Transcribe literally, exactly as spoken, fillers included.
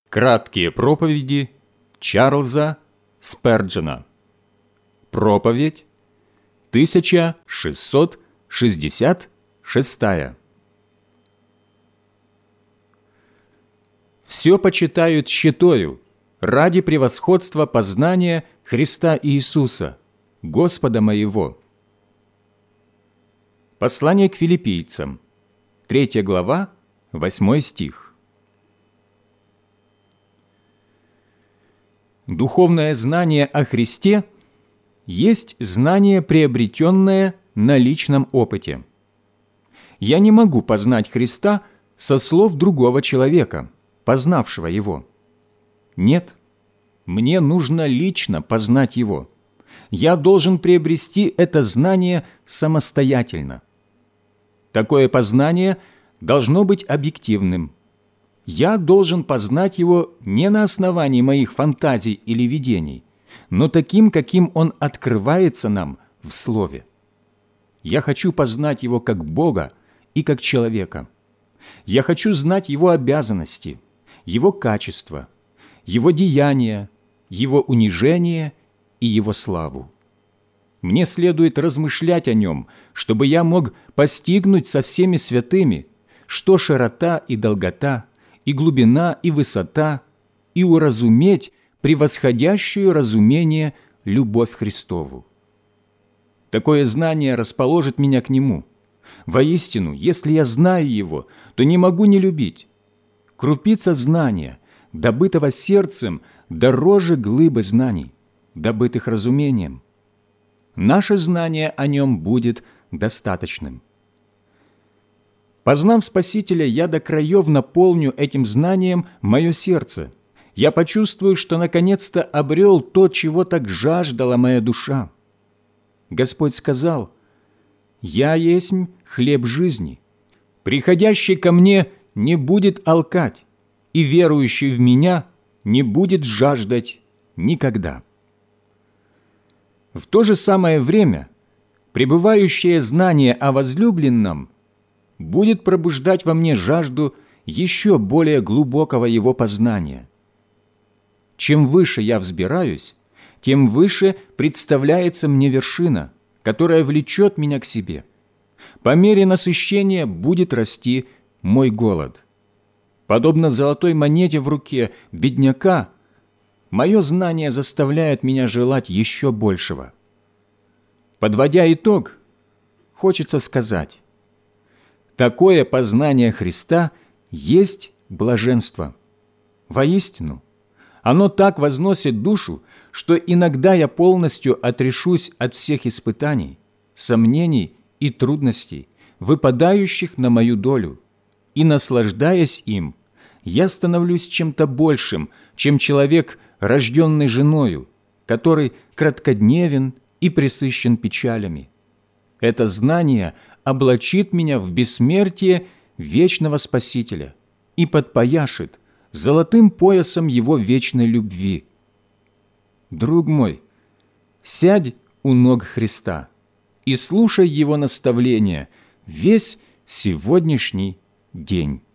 Краткие проповеди Чарльза Сперджена. Проповедь тысяча шестьсот шестьдесят шестая. «Все почитают тщетою ради превосходства познания Христа Иисуса, Господа моего». Послание к филиппийцам, третья глава, восьмой стих. Духовное знание о Христе есть знание, приобретенное на личном опыте. Я не могу познать Христа со слов другого человека, познавшего Его. Нет, мне нужно лично познать Его. Я должен приобрести это знание самостоятельно. Такое познание должно быть объективным. Я должен познать Его не на основании моих фантазий или видений, но таким, каким Он открывается нам в Слове. Я хочу познать Его как Бога и как человека. Я хочу знать Его обязанности, Его качества, Его деяния, Его унижение и Его славу. Мне следует размышлять о Нем, чтобы я мог постигнуть со всеми святыми, что широта и долгота, и глубина, и высота, и уразуметь превосходящую разумение любовь Христову. Такое знание расположит меня к Нему. Воистину, если я знаю Его, то не могу не любить. Крупица знания, добытого сердцем, дороже глыбы знаний, добытых разумением. Наше знание о Нем будет достаточным. Познав Спасителя, я до краев наполню этим знанием мое сердце. Я почувствую, что наконец-то обрел то, чего так жаждала моя душа. Господь сказал: «Я есть хлеб жизни. Приходящий ко мне не будет алкать, и верующий в Меня не будет жаждать никогда». В то же самое время пребывающее знание о возлюбленном будет пробуждать во мне жажду еще более глубокого Его познания. Чем выше я взбираюсь, тем выше представляется мне вершина, которая влечет меня к себе. По мере насыщения будет расти мой голод. Подобно золотой монете в руке бедняка, мое знание заставляет меня желать еще большего. Подводя итог, хочется сказать: такое познание Христа есть блаженство. Воистину, оно так возносит душу, что иногда я полностью отрешусь от всех испытаний, сомнений и трудностей, выпадающих на мою долю, и, наслаждаясь им, я становлюсь чем-то большим, чем человек, рожденный женою, который краткодневен и пресыщен печалями. Это знание облачит меня в бессмертие вечного Спасителя и подпояшет золотым поясом Его вечной любви. Друг мой, сядь у ног Христа и слушай Его наставления весь сегодняшний день.